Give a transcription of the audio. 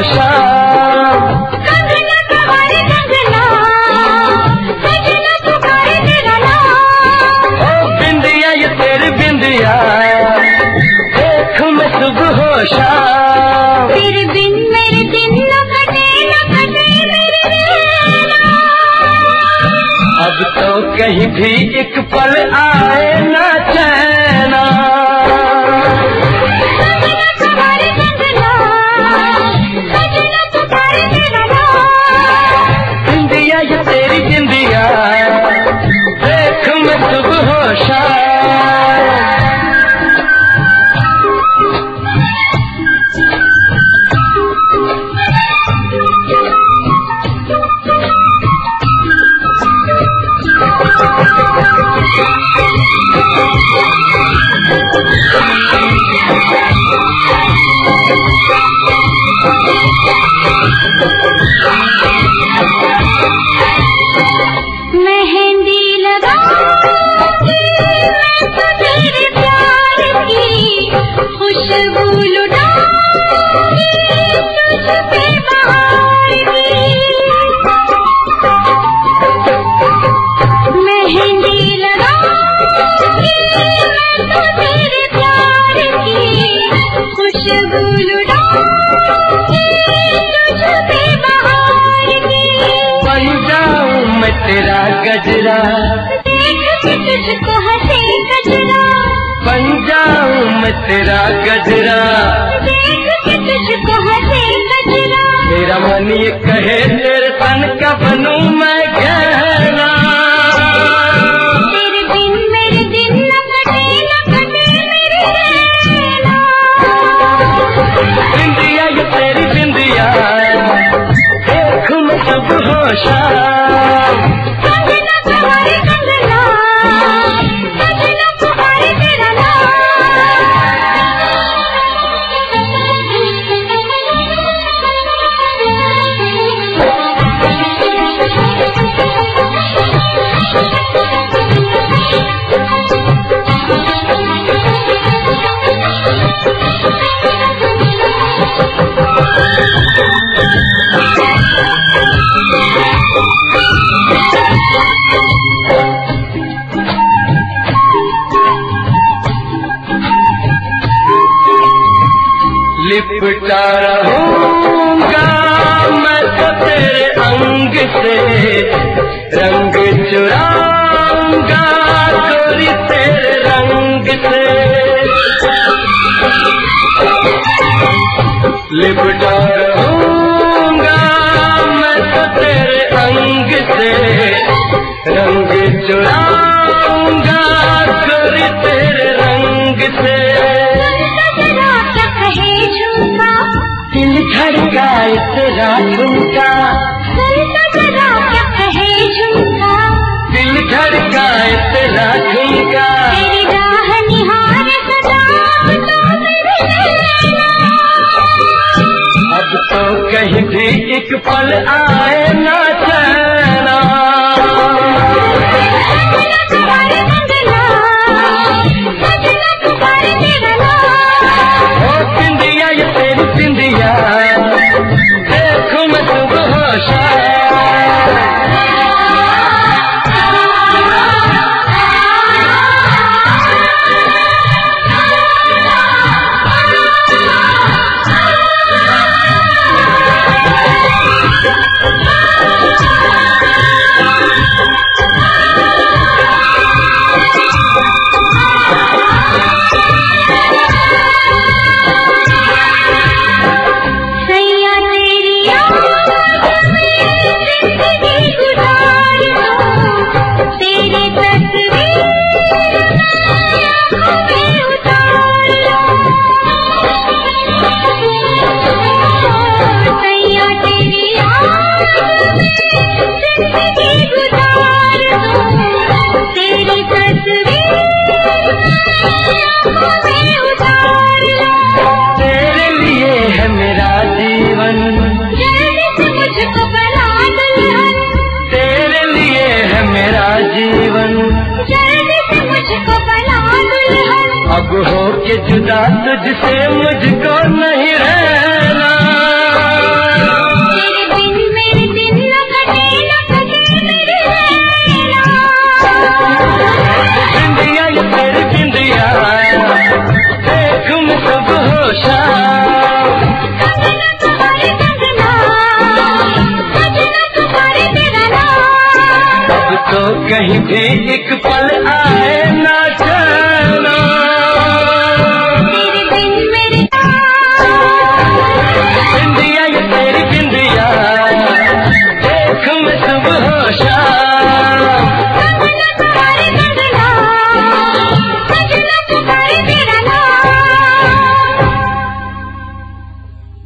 शाम। कंगना तुम्हारे कंगना, सजना पुकारे तेरा नाम। ओ बिंदिया ये तेरी बिंदिया, देखूं मैं सुबह हो शाम। तेरे बिन मेरे दिन न कटे मेरे नैना। अब तो कहीं भी एक पल आए ना चैना। कंगना तुम्हारे कंगना, सजना पुकारे तेरा नाम। बिंदिया ये तेरी बिंदिया, देखूं मैं सुबह हो शाम। मेहंदी लगाऊंगी मैं तो तेरे प्यार की, खुशबू लुटाऊंगी तुझ पे बहार की। मेहंदी लगाऊंगी मैं तो तेरे प्यार की, खुशबू लुटाऊंगी तुझ पे बहार की। बन जाऊं मैं तेरा गजरा, देख के तुझको हंसे गजरा। बन जाऊं मैं तेरा गजरा, देख के तुझको हंसे गजरा। तेरा मन ये कहे तेरे तन का बनूं मैं गहना। तेरे बिन मेरे दिन न कटे मेरे नैना। बिंदिया ये तेरी बिंदिया, देखूं मैं सुबह हो शाम। कंगना तुम्हारे कंगना, सजना पुकारे तेरा लिपटा रहूंगा मैं तो तेरे अंग से, रंग चुराऊंगा गोरी तेरे रंग से। लिपटा रहूंगा मैं तो तेरे अंग से, रंग चुराऊंगा गोरी तेरे रंग से। दिल धड़काए तेरा झुमका, क्या कहे झुमका। दिल धड़काए तेरा झुमका। तेरी राह निहारे सदा तो मेरे नैना। अब तो कहीं भी एक पल आए ना चैना। कंगना तुम्हारे कंगना, सजना पुकारे तेरा नाम। ओ बिंदिया ये तेरी बिंदिया, देखूं मैं सुबह हो शाम। तेरे लिए है मेरा जीवन, मुझको बना दुल्हन, तेरे लिए है मेरा जीवन। जल्दी से मुझको बना दुल्हन, अब हो के जुदा तुझसे मुझको नहीं रहना। भी एक पल आए ना